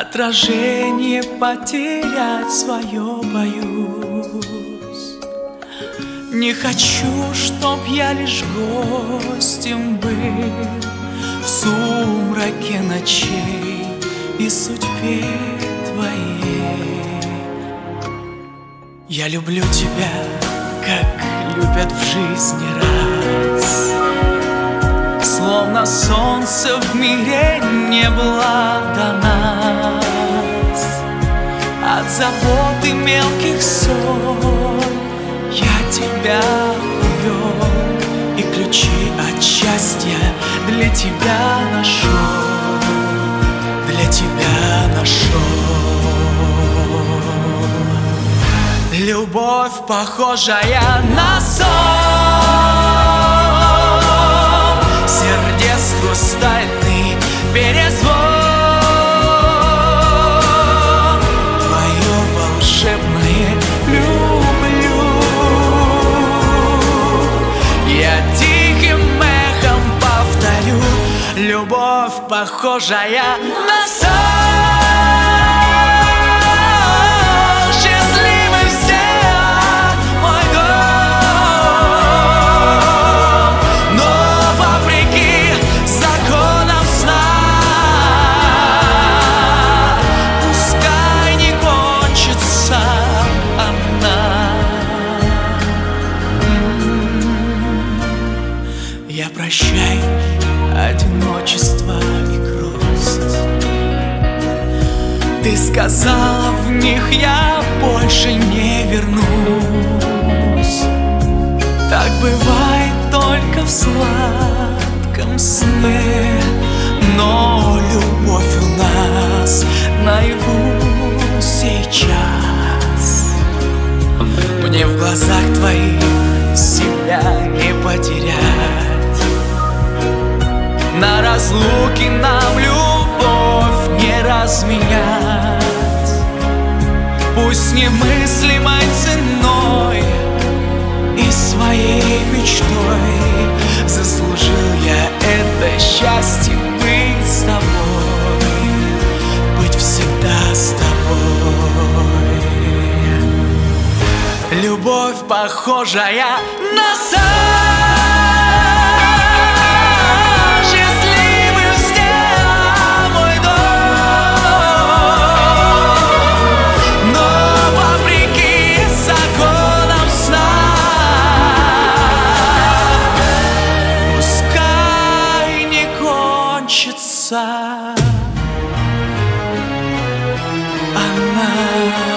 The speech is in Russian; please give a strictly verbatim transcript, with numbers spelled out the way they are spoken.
Отражение потерять свое боюсь. Не хочу, чтоб я лишь гостем был в сумраке ночей и судьбе твоей. Я люблю тебя, как любят в жизни раз, словно солнце в мире не было до нас. От забот и мелких ссор я тебя увел, и ключи от счастья для тебя нашел, для тебя нашел. Любовь, похожая на сон, сердец хрустальный перезвон, твое волшебное люблю. Я тихим эхом повторю: любовь, похожая на сон. Я прощаю одиночество и грусть. Ты сказала, в них я больше не вернусь. Так бывает только в сладком сне, но любовь у нас наяву сейчас. Мне в глазах твоих себя не потерять. На разлуке нам любовь не разменять. Пусть немыслимой ценой и своей мечтой заслужил я это счастье быть с тобой, быть всегда с тобой. Любовь, похожая на сон. Она